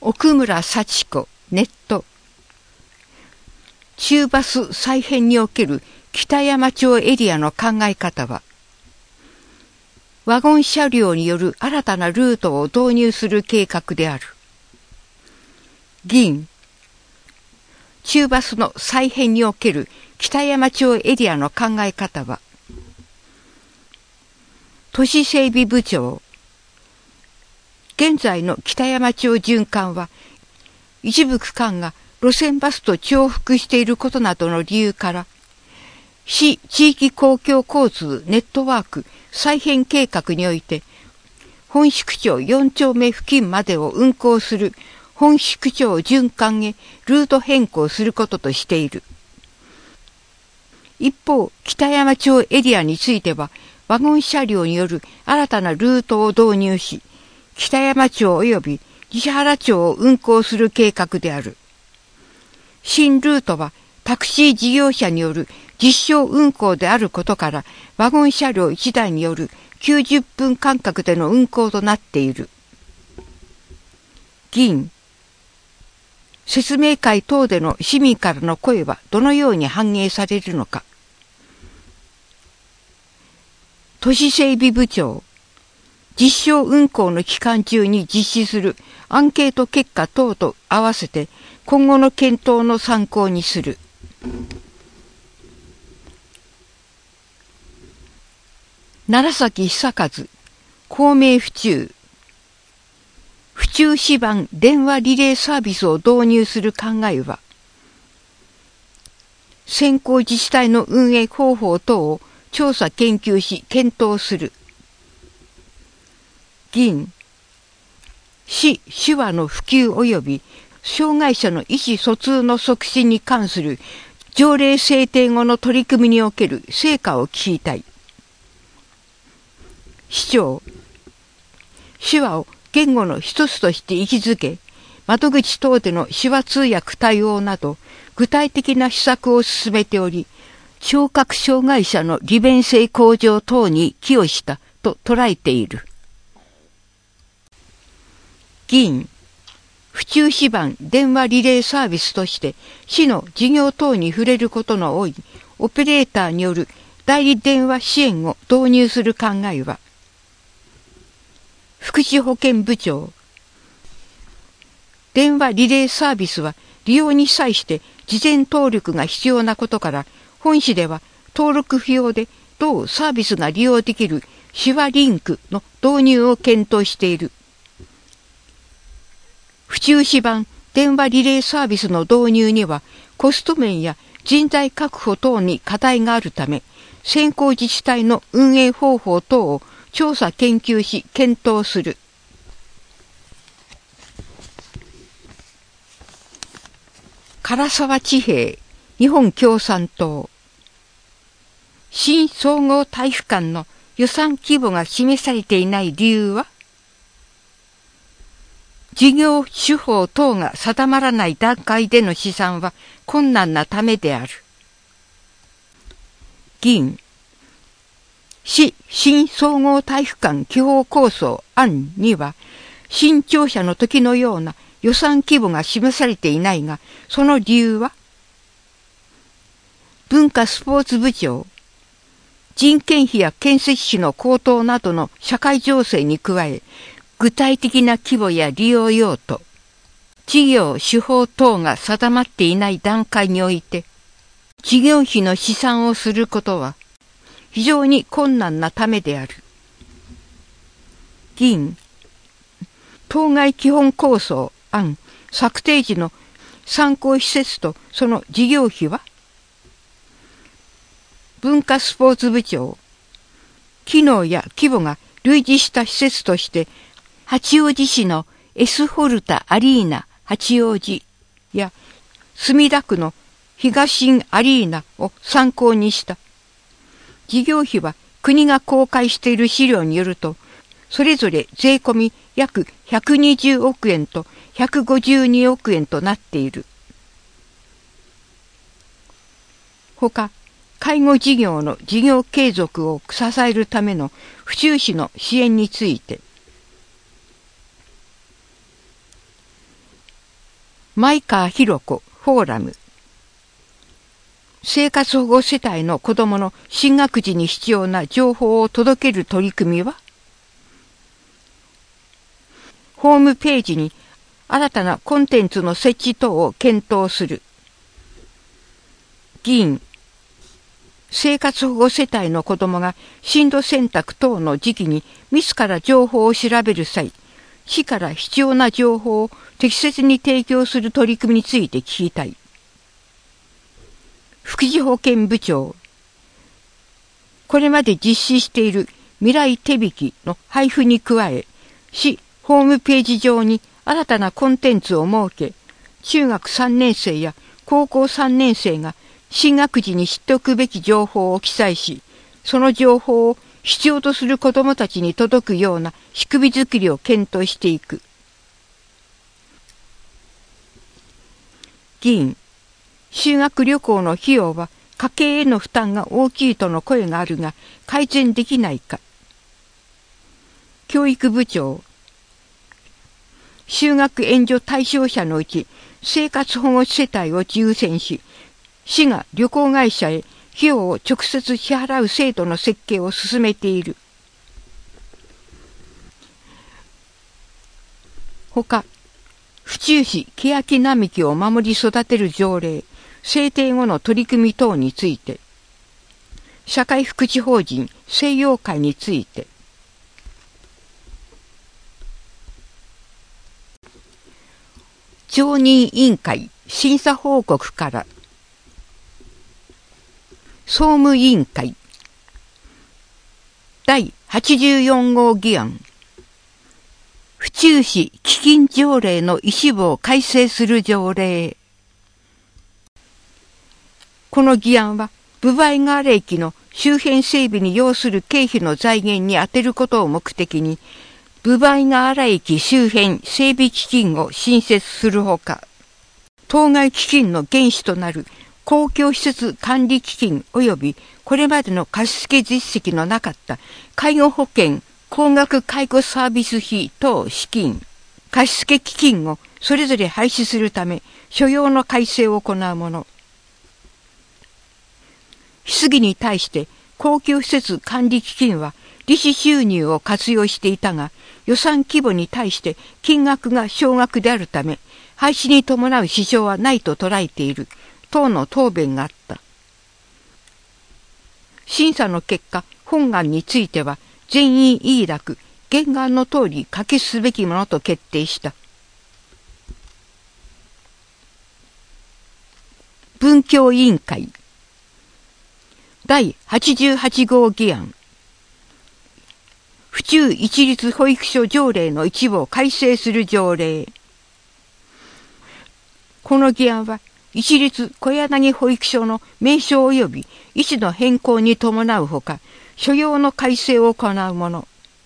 奥村幸子、ネット。中バス再編における北山町エリアの考え方は、ワゴン車両による新たなルートを導入する計画である。議員、中バスの再編における北山町エリアの考え方は、都市整備部長、現在の北山町循環は、一部区間が路線バスと重複していることなどの理由から、市地域公共交通ネットワーク再編計画において、本宿町4丁目付近までを運行する本宿町循環へルート変更することとしている。一方、北山町エリアについては、ワゴン車両による新たなルートを導入し、北山町及び西原町を運行する計画である。新ルートはタクシー事業者による実証運行であることから、ワゴン車両1台による90分間隔での運行となっている。議員、説明会等での市民からの声はどのように反映されるのか。都市整備部長、実証運行の期間中に実施するアンケート結果等と合わせて今後の検討の参考にする。楢崎久和、公明府中、府中市版電話リレーサービスを導入する考えは、先行自治体の運営方法等を調査研究し検討する。議員、市手話の普及及び障害者の意思疎通の促進に関する条例制定後の取り組みにおける成果を聞きたい。市長、手話を言語の一つとして位置づけ、窓口等での手話通訳対応など具体的な施策を進めており、聴覚障害者の利便性向上等に寄与したと捉えている。議員、府中市版電話リレーサービスとして市の事業等に触れることの多いオペレーターによる代理電話支援を導入する考えは、福祉保健部長、電話リレーサービスは利用に際して事前登録が必要なことから、本市では登録不要で同サービスが利用できる手話リンクの導入を検討している。府中市版電話リレーサービスの導入にはコスト面や人材確保等に課題があるため、先行自治体の運営方法等を調査研究し検討する。唐沢治平、日本共産党。新総合体育館の予算規模が示されていない理由は、事業手法等が定まらない段階での試算は困難なためである。議員、市新総合体育館基本構想案には、新庁舎の時のような予算規模が示されていないが、その理由は、文化スポーツ部長、人件費や建設費の高騰などの社会情勢に加え、具体的な規模や利用用途、事業手法等が定まっていない段階において、事業費の試算をすることは非常に困難なためである。議員、当該基本構想案策定時の参考施設とその事業費は、文化スポーツ部長、機能や規模が類似した施設として八王子市のエスホルタアリーナ八王子や墨田区の東新アリーナを参考にした。事業費は国が公開している資料によると、それぞれ税込み約120億円と152億円となっている。ほか、介護事業の事業継続を支えるための府中市の支援について、 前川博子フォーラム。生活保護世帯の子どもの進学時に必要な情報を届ける取り組みは、ホームページに新たなコンテンツの設置等を検討する。議員、生活保護世帯の子どもが進路選択等の時期に自ら情報を調べる際、市から必要な情報を適切に提供する取り組みについて聞きたい。福祉保健部長、これまで実施している未来手引の配布に加え、市ホームページ上に新たなコンテンツを設け、中学3年生や高校3年生が進学時に知っておくべき情報を記載し、その情報を必要とする子どもたちに届くような仕組みづくりを検討していく。議員、修学旅行の費用は家計への負担が大きいとの声があるが、改善できないか。教育部長、修学援助対象者のうち生活保護世帯を優先し、市が旅行会社へ費用を直接支払う制度の設計を進めている。ほか、府中市欅並木を守り育てる条例、制定後の取り組み等について、社会福祉法人西洋会について、常任委員会審査報告から、総務委員会第84号議案、府中市基金条例の一部を改正する条例。この議案は、分配河原駅の周辺整備に要する経費の財源に充てることを目的に、分配河原駅周辺整備基金を新設するほか、当該基金の原資となる公共施設管理基金及びこれまでの貸付実績のなかった介護保険、高額介護サービス費等資金、貸付基金をそれぞれ廃止するため、所要の改正を行うもの。質疑に対して公共施設管理基金は利子収入を活用していたが、予算規模に対して金額が少額であるため、廃止に伴う支障はないと捉えている等の答弁があった。審査の結果、本案については全員委諾、原案の通り可決すべきものと決定した。文教委員会第88号議案、府中一律保育所条例の一部を改正する条例。この議案は、一律小柳保育所の名称及び位置の変更に伴うほか、所要の改正を行うもの。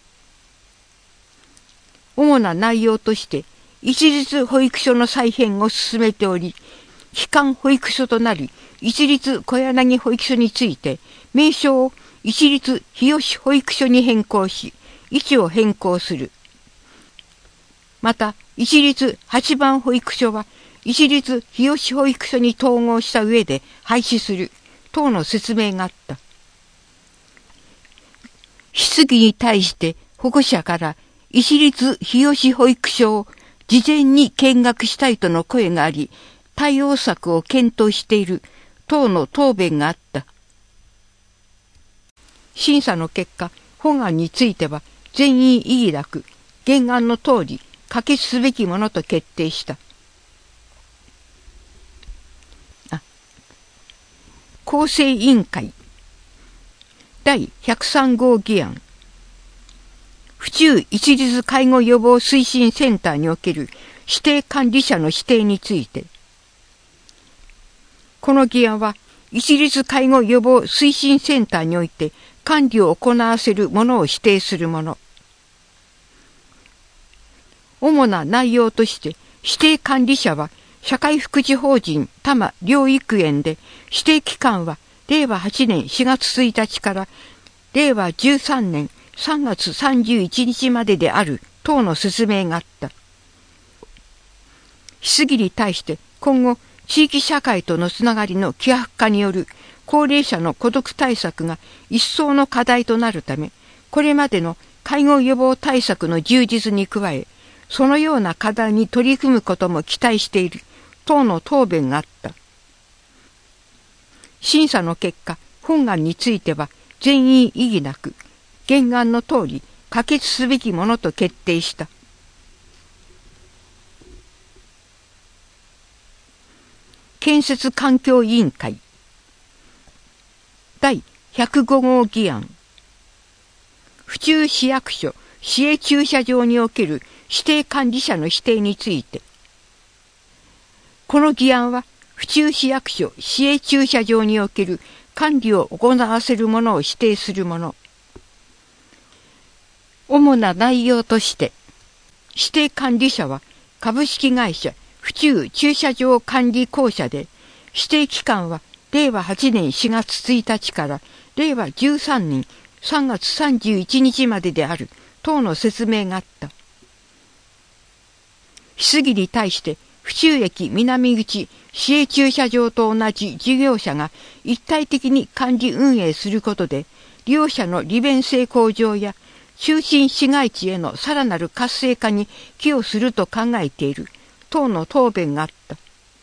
主な内容として、一律保育所の再編を進めており、基幹保育所となり、一律小柳保育所について、名称を一律日吉保育所に変更し、位置を変更する。また、一律八番保育所は、一律日吉保育所に統合した上で廃止する、等の説明があった。質疑に対して保護者から、一律日吉保育所を事前に見学したいとの声があり、対応策を検討している、等の答弁があった。審査の結果、本案については全員委諾、原案の通り可決すべきものと決定した。厚生委員会第103号議案、府中一律介護予防推進センターにおける指定管理者の指定について、この議案は一律介護予防推進センターにおいて管理を行わせるものを指定するもの。主な内容として指定管理者は社会福祉法人多摩療育園で、指定期間は令和8年4月1日から令和13年3月31日までである等の説明があった。 質疑に対して今後、地域社会とのつながりの希薄化による高齢者の孤独対策が一層の課題となるため、これまでの介護予防対策の充実に加え、そのような課題に取り組むことも期待している、等の答弁があった。審査の結果、本案については全員異議なく、原案の通り可決すべきものと決定した。建設環境委員会第105号議案。府中市役所市営駐車場における指定管理者の指定について。この議案は、府中市役所市営駐車場における管理を行わせるものを指定するもの。主な内容として、指定管理者は株式会社府中駐車場管理公社で、指定期間は令和8年4月1日から令和13年3月31日までである等の説明があった。質疑に対して府中駅南口市営駐車場と同じ事業者が一体的に管理運営することで、利用者の利便性向上や中心市街地へのさらなる活性化に寄与すると考えている等の答弁があった。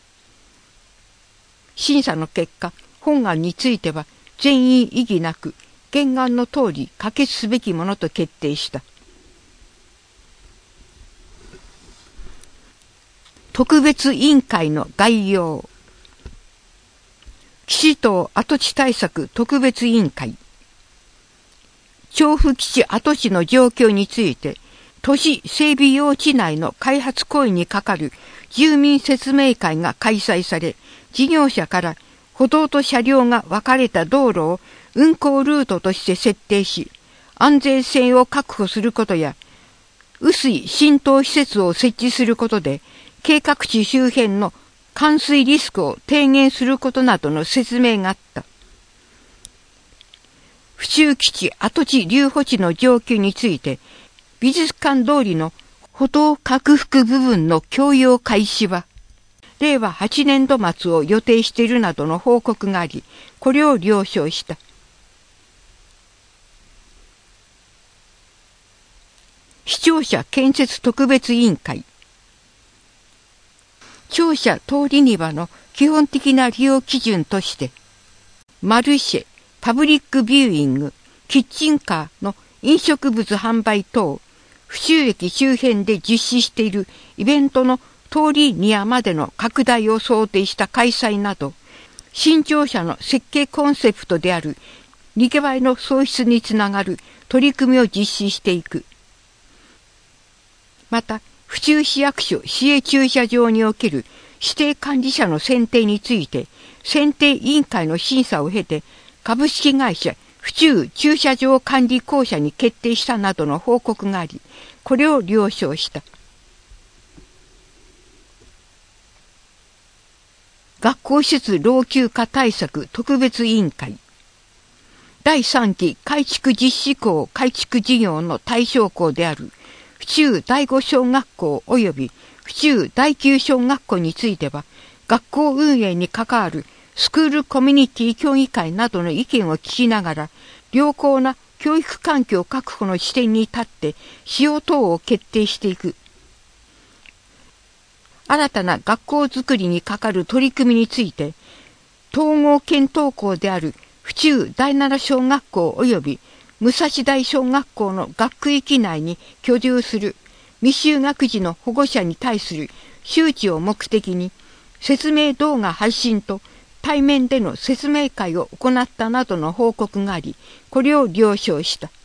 審査の結果、本案については全員異議なく、原案の通り可決すべきものと決定した。特別委員会の概要。岸島跡地対策特別委員会。調布基地跡地の状況について、都市整備用地内の開発行為にかかる住民説明会が開催され、事業者から歩道と車両が分かれた道路を運行ルートとして設定し、安全性を確保することや、雨水浸透施設を設置することで、計画地周辺の冠水リスクを低減することなどの説明があった。府中基地跡地留保地の状況について、美術館通りの歩道拡幅部分の供用開始は、令和8年度末を予定しているなどの報告があり、これを了承した。市庁舎建設特別委員会。庁舎通り庭の基本的な利用基準として、マルシェ、パブリックビューイング、キッチンカーの飲食物販売等、府中駅周辺で実施しているイベントの通り庭までの拡大を想定した開催など、新庁舎の設計コンセプトであるにぎわいの創出につながる取り組みを実施していく。また、府中市役所市営駐車場における指定管理者の選定について、選定委員会の審査を経て、株式会社府中駐車場管理公社に決定したなどの報告があり、これを了承した。学校施設老朽化対策特別委員会。第3期改築実施校改築事業の対象校である府中第5小学校及び府中第9小学校については、学校運営に関わるスクールコミュニティ協議会などの意見を聞きながら、良好な教育環境確保の視点に立って使用等を決定していく。新たな学校づくりにかかる取り組みについて、統合検討校である府中第7小学校及び武蔵大小学校の学区域内に居住する未就学児の保護者に対する周知を目的に、説明動画配信と対面での説明会を行ったなどの報告があり、これを了承した。